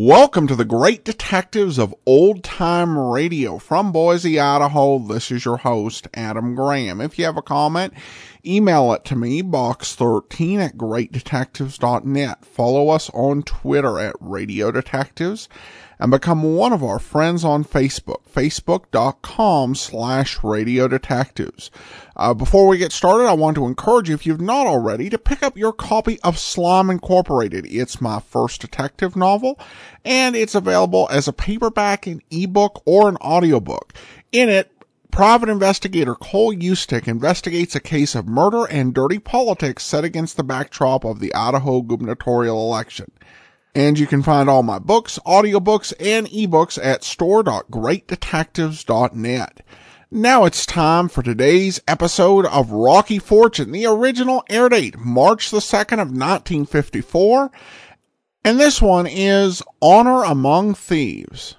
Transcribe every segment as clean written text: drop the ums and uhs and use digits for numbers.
Welcome to the Great Detectives of Old Time Radio. From Boise, Idaho, this is your host, Adam Graham. If you have a comment, email it to me, box13@greatdetectives.net. Follow us on Twitter at Radio Detectives, and become one of our friends on Facebook, facebook.com/Radio Detectives. Before we get started, I want to encourage you, if you've not already, to pick up your copy of Slime Incorporated. It's my first detective novel, and it's available as a paperback, an ebook, or an audiobook. In it, private investigator Cole Eustick investigates a case of murder and dirty politics set against the backdrop of the Idaho gubernatorial election. And you can find all my books, audiobooks, and ebooks at store.greatdetectives.net. Now it's time for today's episode of Rocky Fortune. The original air date, March the 2nd of 1954. And this one is Honor Among Thieves.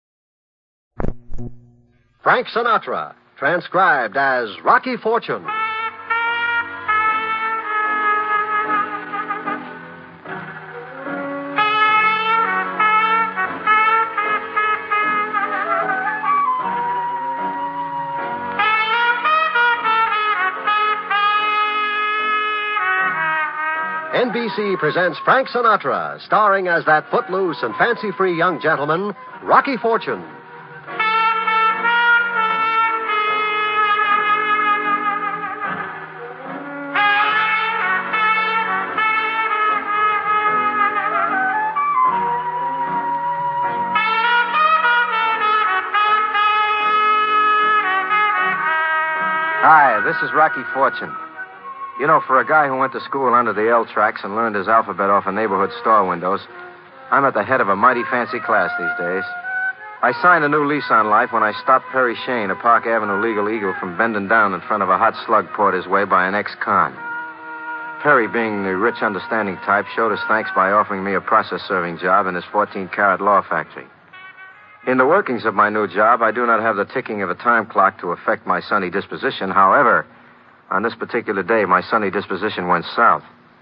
Frank Sinatra, transcribed as Rocky Fortune. NBC presents Frank Sinatra, starring as that footloose and fancy-free young gentleman, Rocky Fortune. Hi, this is Rocky Fortune. You know, for a guy who went to school under the L tracks and learned his alphabet off of neighborhood store windows, I'm at the head of a mighty fancy class these days. I signed a new lease on life when I stopped Perry Shane, a Park Avenue legal eagle, from bending down in front of a hot slug poured his way by an ex-con. Perry, being the rich, understanding type, showed his thanks by offering me a process-serving job in his 14-carat law factory. In the workings of my new job, I do not have the ticking of a time clock to affect my sunny disposition. However, on this particular day, my sunny disposition went south.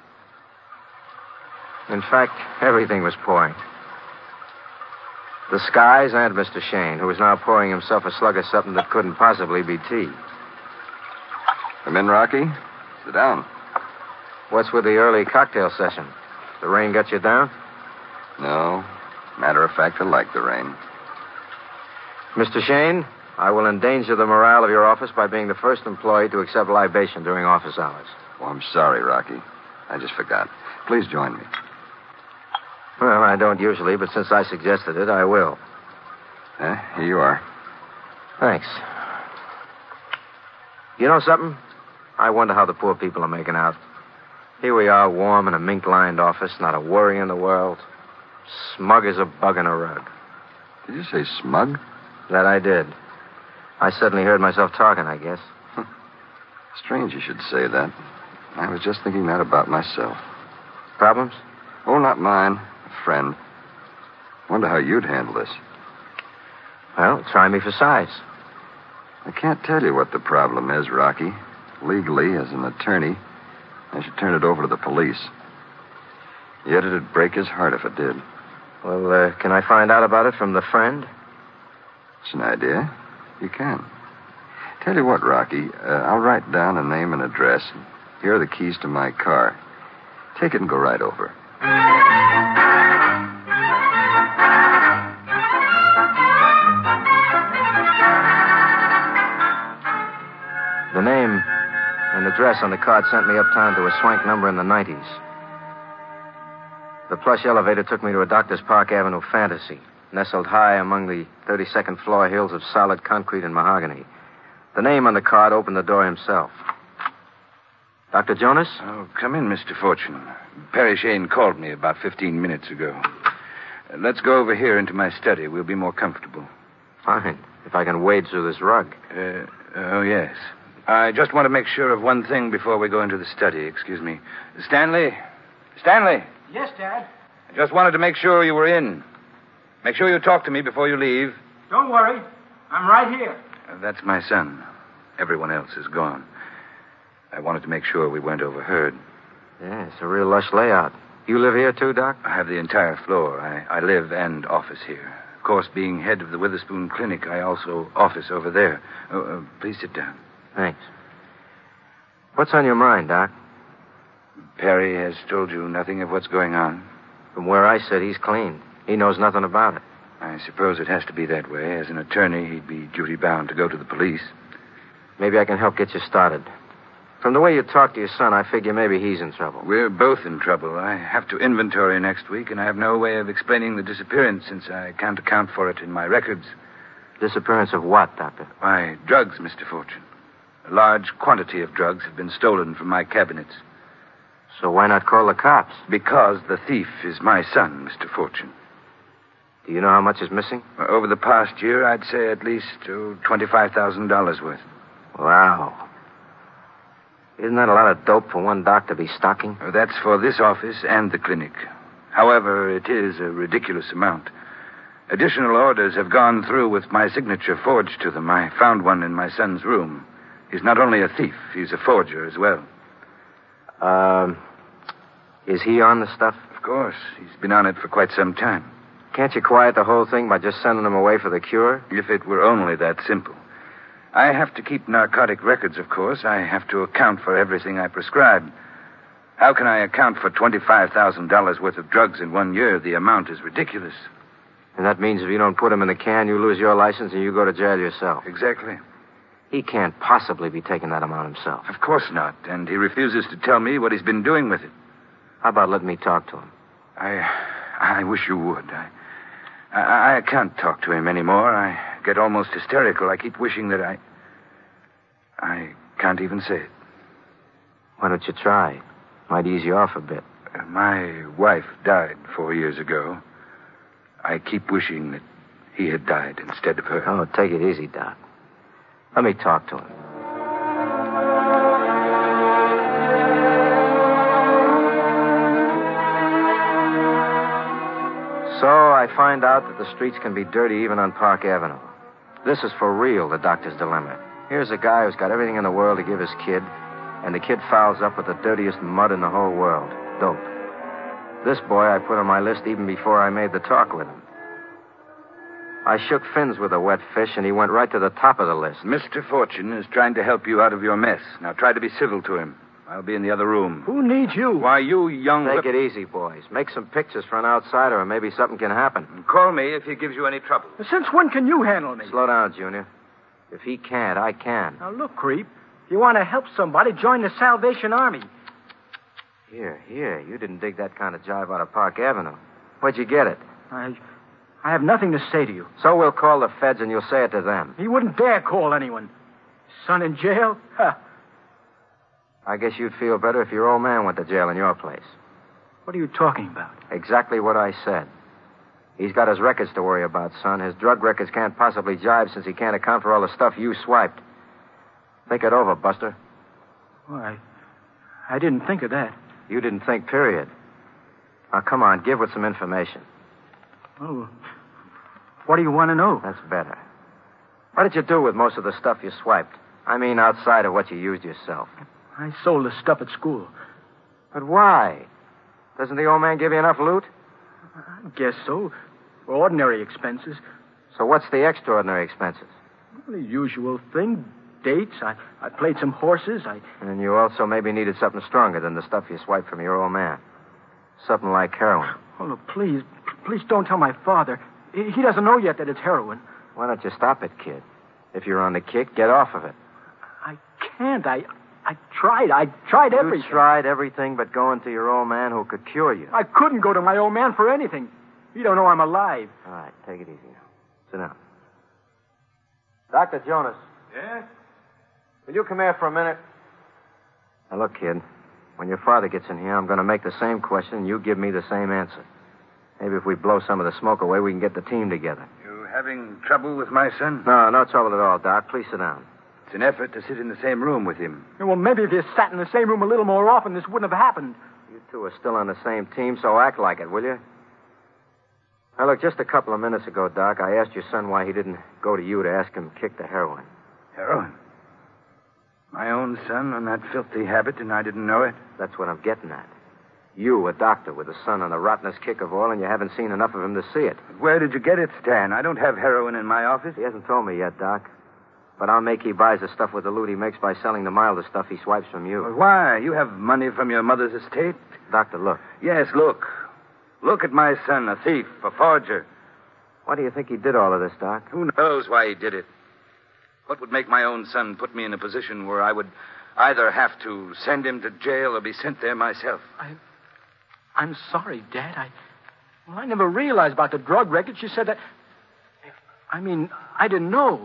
In fact, everything was pouring. The skies and Mr. Shane, who was now pouring himself a slug of something that couldn't possibly be tea. Come in, Rocky. Sit down. What's with the early cocktail session? The rain got you down? No. Matter of fact, I like the rain. Mr. Shane, I will endanger the morale of your office by being the first employee to accept libation during office hours. Oh, I'm sorry, Rocky. I just forgot. Please join me. Well, I don't usually, but since I suggested it, I will. Here you are. Thanks. You know something? I wonder how the poor people are making out. Here we are, warm in a mink-lined office, not a worry in the world. Smug as a bug in a rug. Did you say smug? That I did. I suddenly heard myself talking, I guess. Strange you should say that. I was just thinking that about myself. Problems? Oh, not mine. A friend. Wonder how you'd handle this. Well, try me for size. I can't tell you what the problem is, Rocky. Legally, as an attorney, I should turn it over to the police. Yet it'd break his heart if it did. Well, can I find out about it from the friend? It's an idea. You can. Tell you what, Rocky, I'll write down a name and address. Here are the keys to my car. Take it and go right over. The name and address on the card sent me uptown to a swank number in the 90s. The plush elevator took me to a Doctor's Park Avenue fantasy, nestled high among the 32nd floor hills of solid concrete and mahogany. The name on the card opened the door himself. Dr. Jonas? Oh, come in, Mr. Fortune. Perry Shane called me about 15 minutes ago. Let's go over here into my study. We'll be more comfortable. Fine, if I can wade through this rug. Oh, yes. I just want to make sure of one thing before we go into the study. Excuse me. Stanley? Stanley? Yes, Dad? I just wanted to make sure you were in. Make sure you talk to me before you leave. Don't worry. I'm right here. That's my son. Everyone else is gone. I wanted to make sure we weren't overheard. Yeah, it's a real lush layout. You live here too, Doc? I have the entire floor. I live and office here. Of course, being head of the Witherspoon Clinic, I also office over there. Please sit down. Thanks. What's on your mind, Doc? Perry has told you nothing of what's going on? From where I sit, he's clean. He knows nothing about it. I suppose it has to be that way. As an attorney, he'd be duty-bound to go to the police. Maybe I can help get you started. From the way you talk to your son, I figure maybe he's in trouble. We're both in trouble. I have to inventory next week, and I have no way of explaining the disappearance since I can't account for it in my records. Disappearance of what, Doctor? Why, drugs, Mr. Fortune. A large quantity of drugs have been stolen from my cabinets. So why not call the cops? Because the thief is my son, Mr. Fortune. Do you know how much is missing? Over the past year, I'd say at least $25,000 worth. Wow. Isn't that a lot of dope for one doc to be stocking? That's for this office and the clinic. However, it is a ridiculous amount. Additional orders have gone through with my signature forged to them. I found one in my son's room. He's not only a thief, he's a forger as well. Is he on the stuff? Of course. He's been on it for quite some time. Can't you quiet the whole thing by just sending him away for the cure? If it were only that simple. I have to keep narcotic records, of course. I have to account for everything I prescribe. How can I account for $25,000 worth of drugs in 1 year? The amount is ridiculous. And that means if you don't put him in the can, you lose your license and you go to jail yourself. Exactly. He can't possibly be taking that amount himself. Of course not. And he refuses to tell me what he's been doing with it. How about letting me talk to him? I wish you would. I can't talk to him anymore. I get almost hysterical. I keep wishing that I can't even say it. Why don't you try? Might ease you off a bit. My wife died 4 years ago. I keep wishing that he had died instead of her. Oh, take it easy, Doc. Let me talk to him. So I find out that the streets can be dirty even on Park Avenue. This is for real, the doctor's dilemma. Here's a guy who's got everything in the world to give his kid, and the kid fouls up with the dirtiest mud in the whole world, dope. This boy I put on my list even before I made the talk with him. I shook fins with a wet fish, and he went right to the top of the list. Mr. Fortune is trying to help you out of your mess. Now try to be civil to him. I'll be in the other room. Who needs you? Why, you young... Take it easy, boys. Make some pictures for an outsider, and maybe something can happen. Call me if he gives you any trouble. Since when can you handle me? Slow down, Junior. If he can't, I can. Now, look, creep. If you want to help somebody, join the Salvation Army. Here. You didn't dig that kind of jive out of Park Avenue. Where'd you get it? I have nothing to say to you. So we'll call the feds, and you'll say it to them. He wouldn't dare call anyone. Son in jail? Huh. I guess you'd feel better if your old man went to jail in your place. What are you talking about? Exactly what I said. He's got his records to worry about, son. His drug records can't possibly jive since he can't account for all the stuff you swiped. Think it over, Buster. Well, I didn't think of that. You didn't think, period. Now, come on, give with some information. Oh, what do you want to know? That's better. What did you do with most of the stuff you swiped? I mean, outside of what you used yourself. I sold the stuff at school. But why? Doesn't the old man give you enough loot? I guess so. For ordinary expenses. So what's the extraordinary expenses? Well, the usual thing. Dates. I played some horses. And you also maybe needed something stronger than the stuff you swiped from your old man. Something like heroin. Oh, no, please don't tell my father. He doesn't know yet that it's heroin. Why don't you stop it, kid? If you're on the kick, get off of it. I can't. I tried everything. You tried everything but going to your old man who could cure you. I couldn't go to my old man for anything. You don't know I'm alive. All right, take it easy now. Sit down. Dr. Jonas. Yes? Will you come here for a minute? Now, look, kid. When your father gets in here, I'm going to make the same question, and you give me the same answer. Maybe if we blow some of the smoke away, we can get the team together. You having trouble with my son? No trouble at all, Doc. Please sit down. It's an effort to sit in the same room with him. Well, maybe if you sat in the same room a little more often, this wouldn't have happened. You two are still on the same team, so act like it, will you? Now, look, just a couple of minutes ago, Doc, I asked your son why he didn't go to you to ask him to kick the heroin. Heroin? My own son on that filthy habit, and I didn't know it? That's what I'm getting at. You, a doctor with a son on the rottenest kick of all, and you haven't seen enough of him to see it. Where did you get it, Stan? I don't have heroin in my office. He hasn't told me yet, Doc. But I'll make he buys the stuff with the loot he makes by selling the milder stuff he swipes from you. Well, why? You have money from your mother's estate? Doctor, look. Yes, look. Look at my son, a thief, a forger. Why do you think he did all of this, Doc? Who knows why he did it? What would make my own son put me in a position where I would either have to send him to jail or be sent there myself? I'm sorry, Dad. I never realized about the drug records. You said that... I didn't know.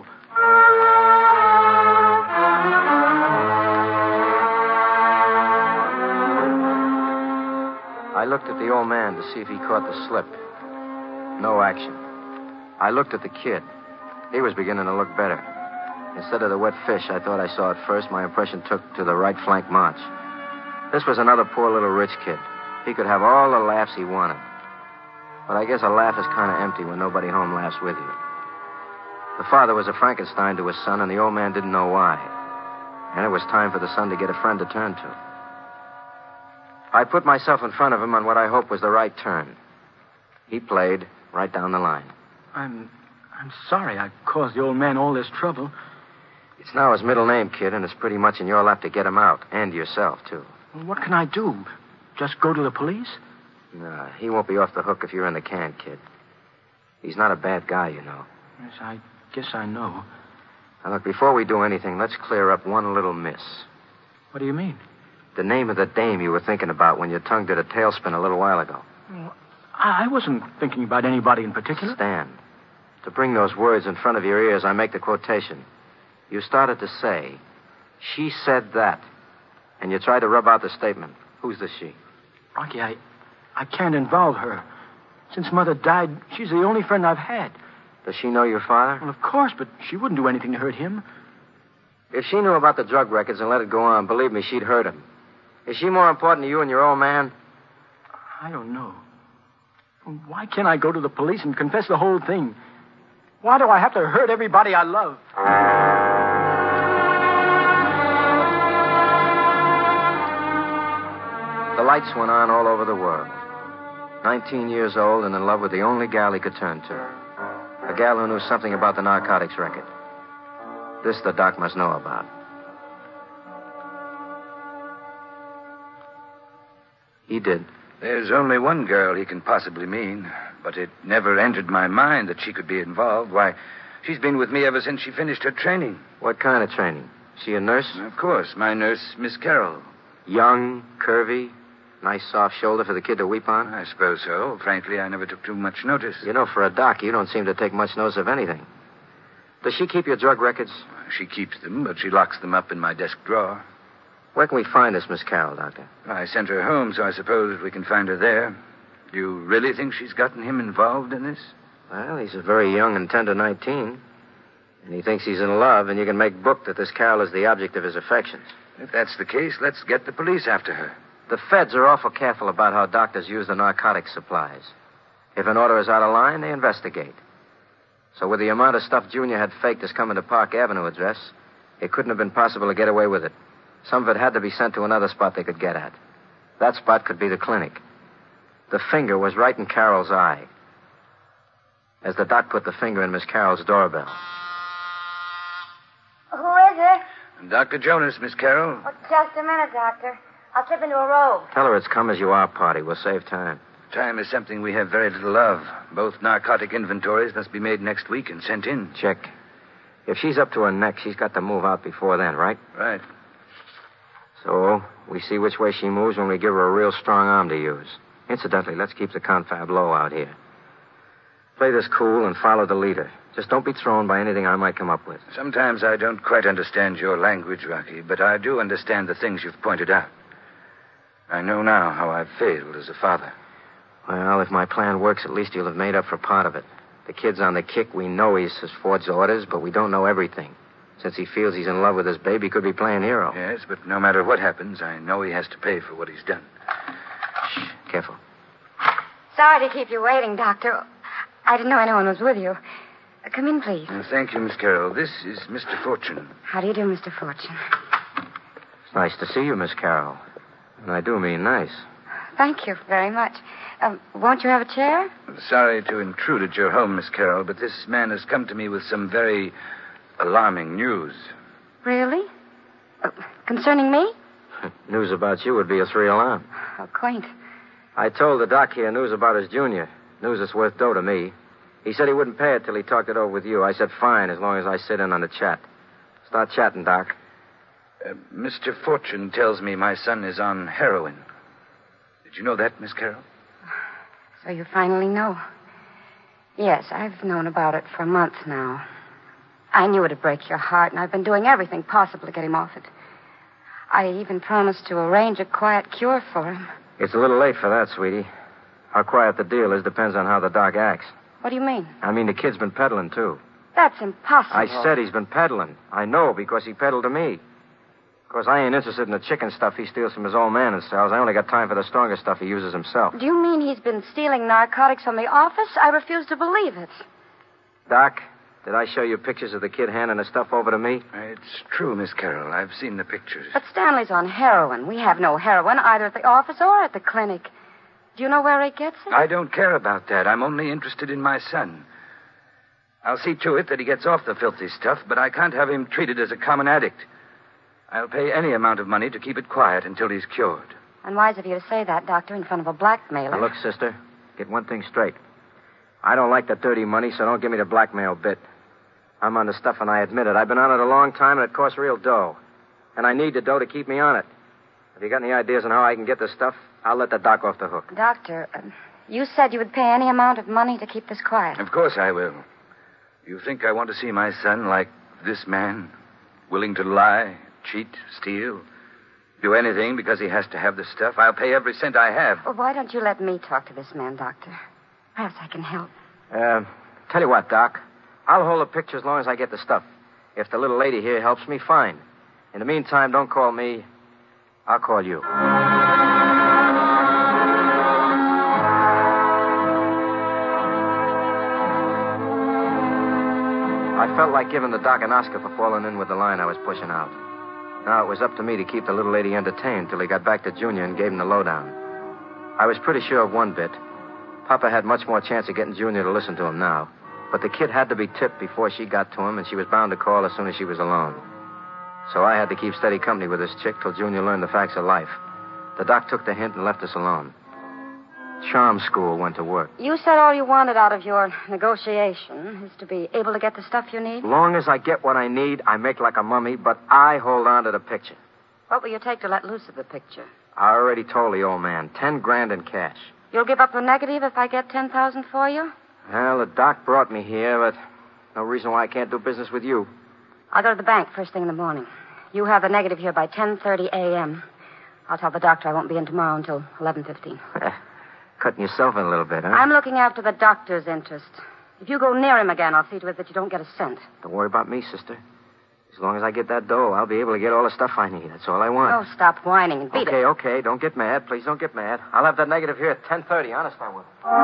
I looked at the old man to see if he caught the slip. No action. I looked at the kid. He was beginning to look better. Instead of the wet fish I thought I saw at first, my impression took to the right flank march. This was another poor little rich kid. He could have all the laughs he wanted. But I guess a laugh is kind of empty when nobody home laughs with you. The father was a Frankenstein to his son, and the old man didn't know why. And it was time for the son to get a friend to turn to. I put myself in front of him on what I hoped was the right turn. He played right down the line. I'm sorry I caused the old man all this trouble. It's now his middle name, kid, and it's pretty much in your lap to get him out, and yourself, too. Well, what can I do? Just go to the police? Nah, he won't be off the hook if you're in the can, kid. He's not a bad guy, you know. Yes, I guess I know. Now, look, before we do anything, let's clear up one little miss. What do you mean? The name of the dame you were thinking about when your tongue did a tailspin a little while ago. Well, I wasn't thinking about anybody in particular. Stan, to bring those words in front of your ears, I make the quotation. You started to say, she said that, and you tried to rub out the statement. Who's the she? Rocky, I can't involve her. Since Mother died, she's the only friend I've had. Does she know your father? Well, of course, but she wouldn't do anything to hurt him. If she knew about the drug records and let it go on, believe me, she'd hurt him. Is she more important to you and your old man? I don't know. Why can't I go to the police and confess the whole thing? Why do I have to hurt everybody I love? The lights went on all over the world. 19 years old and in love with the only gal he could turn to. A gal who knew something about the narcotics record. This the doc must know about. He did. There's only one girl he can possibly mean, but it never entered my mind that she could be involved. Why, she's been with me ever since she finished her training. What kind of training? She a nurse? Of course, my nurse, Miss Carroll. Young, curvy, nice soft shoulder for the kid to weep on? I suppose so. Frankly, I never took too much notice. You know, for a doc, you don't seem to take much notice of anything. Does she keep your drug records? She keeps them, but she locks them up in my desk drawer. Where can we find this Miss Carroll, Doctor? I sent her home, so I suppose we can find her there. Do you really think she's gotten him involved in this? Well, he's a very young and tender 19. And he thinks he's in love, and you can make book that this Carroll is the object of his affections. If that's the case, let's get the police after her. The feds are awful careful about how doctors use the narcotic supplies. If an order is out of line, they investigate. So with the amount of stuff Junior had faked as coming to Park Avenue address, it couldn't have been possible to get away with it. Some of it had to be sent to another spot they could get at. That spot could be the clinic. The finger was right in Carroll's eye. As the doc put the finger in Miss Carroll's doorbell. Who is it? Dr. Jonas, Miss Carroll. Oh, just a minute, Doctor. I'll slip into a robe. Tell her it's come as you are party. We'll save time. Time is something we have very little of. Both narcotic inventories must be made next week and sent in. Check. If she's up to her neck, she's got to move out before then, right? Right. So, we see which way she moves when we give her a real strong arm to use. Incidentally, let's keep the confab low out here. Play this cool and follow the leader. Just don't be thrown by anything I might come up with. Sometimes I don't quite understand your language, Rocky, but I do understand the things you've pointed out. I know now how I've failed as a father. Well, if my plan works, at least you'll have made up for part of it. The kid's on the kick. We know he's his forged orders, but we don't know everything. Since he feels he's in love with his baby, he could be playing hero. Yes, but no matter what happens, I know he has to pay for what he's done. Shh, careful. Sorry to keep you waiting, Doctor. I didn't know anyone was with you. Come in, please. Thank you, Miss Carroll. This is Mr. Fortune. How do you do, Mr. Fortune? It's nice to see you, Miss Carroll. And I do mean nice. Thank you very much. Won't you have a chair? Sorry to intrude at your home, Miss Carroll, but this man has come to me with some very alarming news. Really? Concerning me? News about you would be a three-alarm. How quaint. I told the doc here news about his junior. News that's worth dough to me. He said he wouldn't pay it till he talked it over with you. I said fine, as long as I sit in on the chat. Start chatting, Doc. Mr. Fortune tells me my son is on heroin. Did you know that, Miss Carroll? So you finally know. Yes, I've known about it for a month now. I knew it'd break your heart, and I've been doing everything possible to get him off it. I even promised to arrange a quiet cure for him. It's a little late for that, sweetie. How quiet the deal is depends on how the doc acts. What do you mean? I mean, the kid's been peddling, too. That's impossible. I said he's been peddling. I know, because he peddled to me. Of course, I ain't interested in the chicken stuff he steals from his old man and sells. I only got time for the stronger stuff he uses himself. Do you mean he's been stealing narcotics from the office? I refuse to believe it. Doc, did I show you pictures of the kid handing the stuff over to me? It's true, Miss Carroll. I've seen the pictures. But Stanley's on heroin. We have no heroin either at the office or at the clinic. Do you know where he gets it? I don't care about that. I'm only interested in my son. I'll see to it that he gets off the filthy stuff, but I can't have him treated as a common addict. I'll pay any amount of money to keep it quiet until he's cured. Unwise of you to say that, Doctor, in front of a blackmailer. Now, look, sister, get one thing straight. I don't like the dirty money, so don't give me the blackmail bit. I'm on the stuff, and I admit it. I've been on it a long time, and it costs real dough. And I need the dough to keep me on it. If you got any ideas on how I can get the stuff, I'll let the doc off the hook. Doctor, you said you would pay any amount of money to keep this quiet. Of course I will. You think I want to see my son like this man? Willing to lie, cheat, steal, do anything because he has to have the stuff? I'll pay every cent I have. Well, why don't you let me talk to this man, Doctor? Perhaps I can help. Tell you what, Doc. I'll hold the picture as long as I get the stuff. If the little lady here helps me, fine. In the meantime, don't call me. I'll call you. I felt like giving the doc an Oscar for falling in with the line I was pushing out. Now it was up to me to keep the little lady entertained till he got back to Junior and gave him the lowdown. I was pretty sure of one bit. Papa had much more chance of getting Junior to listen to him now. But the kid had to be tipped before she got to him, and she was bound to call as soon as she was alone. So I had to keep steady company with this chick till Junior learned the facts of life. The doc took the hint and left us alone. Charm school went to work. You said all you wanted out of your negotiation is to be able to get the stuff you need? Long as I get what I need, I make like a mummy, but I hold on to the picture. What will you take to let loose of the picture? I already told the old man. 10 grand in cash. You'll give up the negative if I get 10,000 for you? Well, the doc brought me here, but no reason why I can't do business with you. I'll go to the bank first thing in the morning. You have the negative here by 10:30 a.m. I'll tell the doctor I won't be in tomorrow until 11:15. Cutting yourself in a little bit, huh? I'm looking after the doctor's interest. If you go near him again, I'll see to it that you don't get a cent. Don't worry about me, sister. As long as I get that dough, I'll be able to get all the stuff I need. That's all I want. Oh, stop whining and beat it. Okay. Don't get mad. Please don't get mad. I'll have that negative here at 10:30. Honest, I will.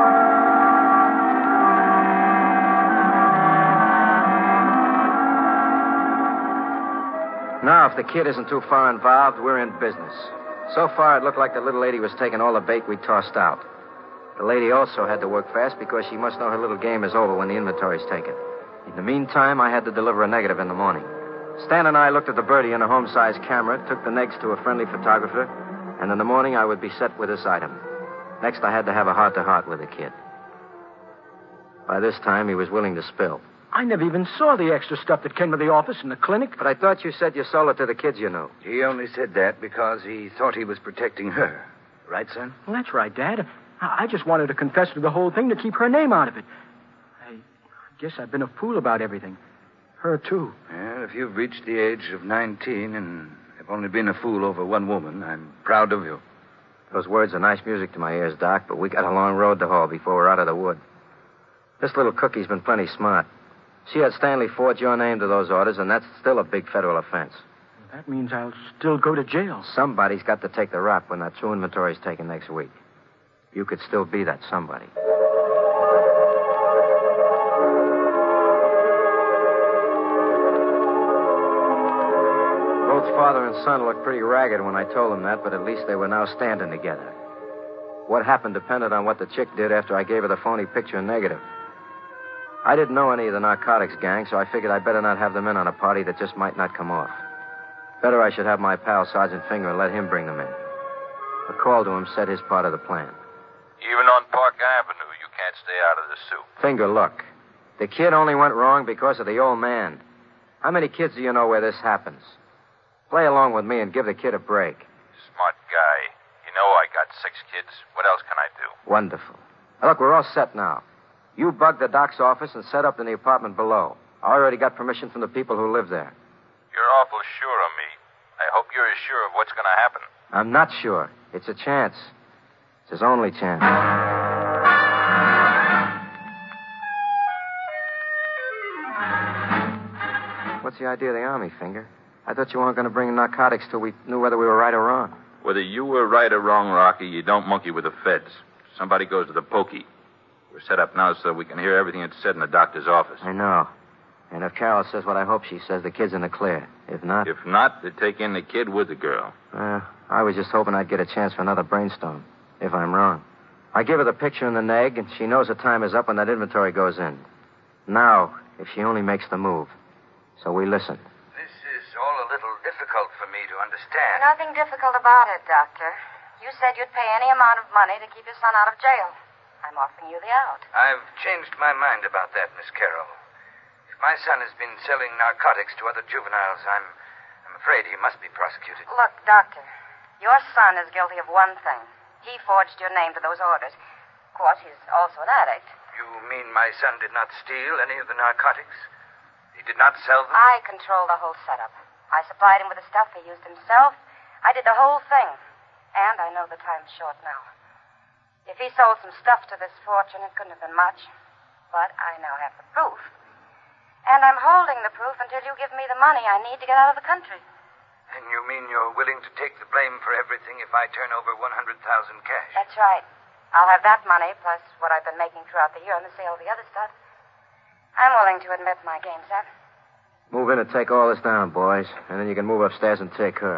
Now, if the kid isn't too far involved, we're in business. So far, it looked like the little lady was taking all the bait we tossed out. The lady also had to work fast because she must know her little game is over when the inventory's taken. In the meantime, I had to deliver a negative in the morning. Stan and I looked at the birdie in a home-sized camera, took the negs to a friendly photographer, and in the morning I would be set with this item. Next, I had to have a heart-to-heart with the kid. By this time, he was willing to spill. I never even saw the extra stuff that came to the office and the clinic. But I thought you said you sold it to the kids you knew. He only said that because he thought he was protecting her. Right, son? Well, that's right, Dad. I just wanted to confess to the whole thing to keep her name out of it. I guess I've been a fool about everything. Her, too. Well, if you've reached the age of 19 and have only been a fool over one woman, I'm proud of you. Those words are nice music to my ears, Doc, but we got a long road to hoe before we're out of the wood. This little cookie's been plenty smart. She had Stanley forge your name to those orders, and that's still a big federal offense. That means I'll still go to jail. Somebody's got to take the rap when that true inventory is taken next week. You could still be that somebody. Both father and son looked pretty ragged when I told them that, but at least they were now standing together. What happened depended on what the chick did after I gave her the phony picture negative. I didn't know any of the narcotics gang, so I figured I'd better not have them in on a party that just might not come off. Better I should have my pal, Sergeant Finger, and let him bring them in. A call to him set his part of the plan. Even on Park Avenue, you can't stay out of the soup. Finger, look. The kid only went wrong because of the old man. How many kids do you know where this happens? Play along with me and give the kid a break. Smart guy. You know I got 6 kids. What else can I do? Wonderful. Now, look, we're all set now. You bug the doc's office and set up in the apartment below. I already got permission from the people who live there. You're awful sure of me. I hope you're as sure of what's going to happen. I'm not sure. It's a chance. It's his only chance. What's the idea of the Army, Finger? I thought you weren't going to bring narcotics till we knew whether we were right or wrong. Whether you were right or wrong, Rocky, you don't monkey with the feds. Somebody goes to the pokey. We're set up now so we can hear everything that's said in the doctor's office. I know. And if Carol says what I hope she says, the kid's in the clear. If not... If not, they take in the kid with the girl. I was just hoping I'd get a chance for another brainstorm. If I'm wrong. I give her the picture and the neg, and she knows the time is up when that inventory goes in. Now, if she only makes the move. So we listen. This is all a little difficult for me to understand. Nothing difficult about it, Doctor. You said you'd pay any amount of money to keep your son out of jail. I'm offering you the out. I've changed my mind about that, Miss Carroll. If my son has been selling narcotics to other juveniles, I'm afraid he must be prosecuted. Look, Doctor, your son is guilty of one thing. He forged your name to those orders. Of course, he's also an addict. You mean my son did not steal any of the narcotics? He did not sell them? I control the whole setup. I supplied him with the stuff he used himself. I did the whole thing. And I know the time's short now. If he sold some stuff to this fortune, it couldn't have been much. But I now have the proof. And I'm holding the proof until you give me the money I need to get out of the country. And you mean you're willing to take the blame for everything if I turn over $100,000 cash? That's right. I'll have that money, plus what I've been making throughout the year on the sale of the other stuff. I'm willing to admit my game, sir. Move in and take all this down, boys. And then you can move upstairs and take her.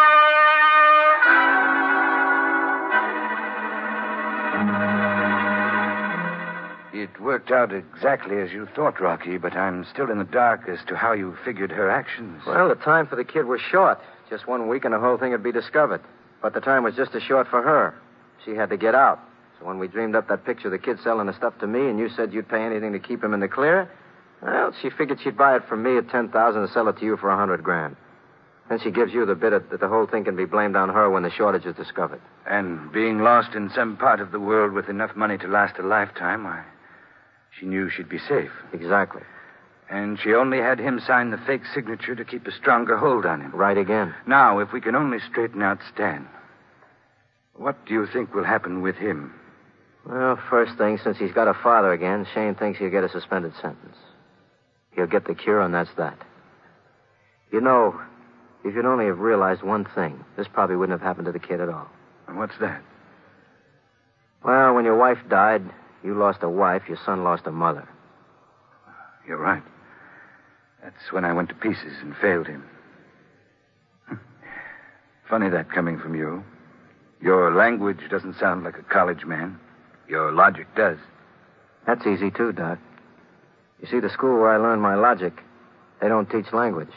It worked out exactly as you thought, Rocky, but I'm still in the dark as to how you figured her actions. Well, the time for the kid was short. Just 1 week and the whole thing would be discovered. But the time was just as short for her. She had to get out. So when we dreamed up that picture of the kid selling the stuff to me and you said you'd pay anything to keep him in the clear, well, she figured she'd buy it from me at $10,000 and sell it to you for $100,000. Then she gives you the bit that the whole thing can be blamed on her when the shortage is discovered. And being lost in some part of the world with enough money to last a lifetime, she knew she'd be safe. Exactly. And she only had him sign the fake signature to keep a stronger hold on him. Right again. Now, if we can only straighten out Stan, what do you think will happen with him? Well, first thing, since he's got a father again, Shane thinks he'll get a suspended sentence. He'll get the cure, and that's that. You know, if you'd only have realized one thing, this probably wouldn't have happened to the kid at all. And what's that? Well, when your wife died, you lost a wife, your son lost a mother. You're right. That's when I went to pieces and failed him. Funny that coming from you. Your language doesn't sound like a college man. Your logic does. That's easy, too, Doc. You see, the school where I learned my logic, they don't teach language.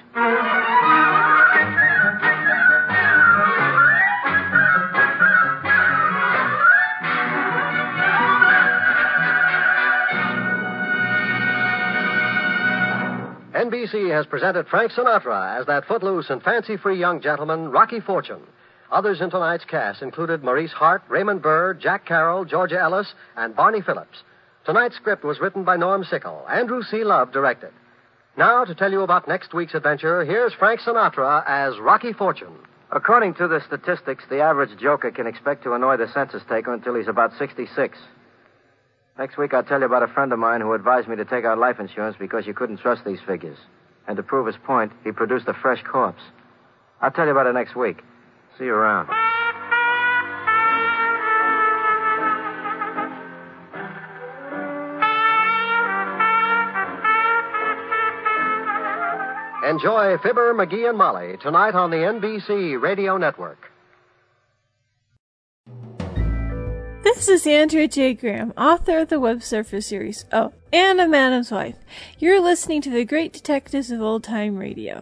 NBC has presented Frank Sinatra as that footloose and fancy-free young gentleman, Rocky Fortune. Others in tonight's cast included Maurice Hart, Raymond Burr, Jack Carroll, Georgia Ellis, and Barney Phillips. Tonight's script was written by Norm Sickle. Andrew C. Love directed. Now, to tell you about next week's adventure, here's Frank Sinatra as Rocky Fortune. According to the statistics, the average joker can expect to annoy the census taker until he's about 66. Next week, I'll tell you about a friend of mine who advised me to take out life insurance because you couldn't trust these figures. And to prove his point, he produced a fresh corpse. I'll tell you about it next week. See you around. Enjoy Fibber, McGee, and Molly tonight on the NBC Radio Network. This is Andrea J. Graham, author of the Web Surfer series. Oh, and a Madam's Wife. You're listening to the Great Detectives of Old Time Radio.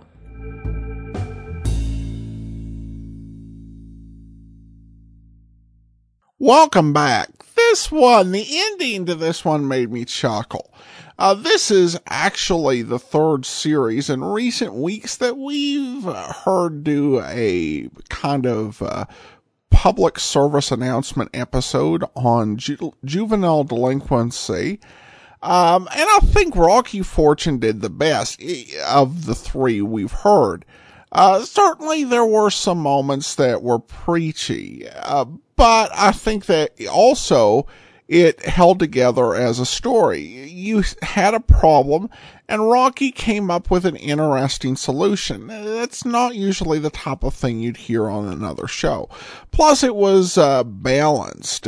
Welcome back. The ending to this one made me chuckle. This is actually the third series in recent weeks that we've heard do a kind of public service announcement episode on juvenile delinquency. And I think Rocky Fortune did the best of the three we've heard. Certainly there were some moments that were preachy, but I think that also it held together as a story. You had a problem, and Rocky came up with an interesting solution. That's not usually the type of thing you'd hear on another show. Plus, it was balanced.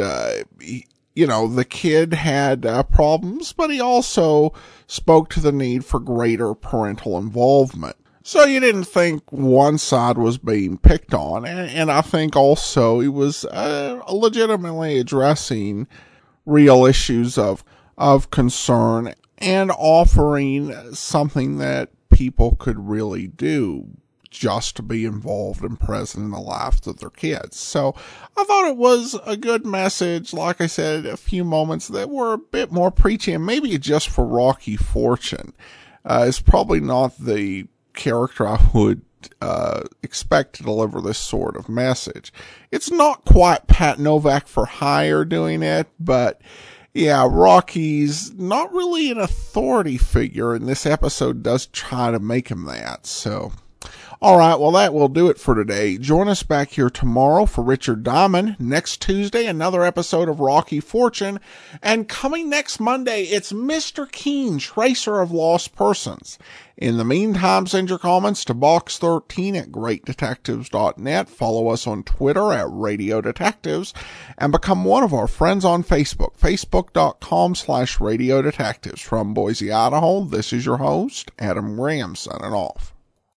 The kid had problems, but he also spoke to the need for greater parental involvement. So you didn't think one side was being picked on, and I think also he was legitimately addressing real issues of concern and offering something that people could really do just to be involved and present in the lives of their kids. So I thought it was a good message. Like I said, a few moments that were a bit more preachy, and maybe just for Rocky Fortune. It's probably not the character I would expect to deliver this sort of message. It's not quite Pat Novak for Hire doing it, but yeah, Rocky's not really an authority figure, and this episode does try to make him that. So, alright, well that will do it for today. Join us back here tomorrow for Richard Diamond. Next Tuesday, another episode of Rocky Fortune. And coming next Monday, it's Mr. Keen, Tracer of Lost Persons. In the meantime, send your comments to box13@greatdetectives.net. Follow us on Twitter @Radio Detectives and become one of our friends on Facebook, facebook.com/Radio Detectives. From Boise, Idaho, this is your host, Adam Graham, signing off.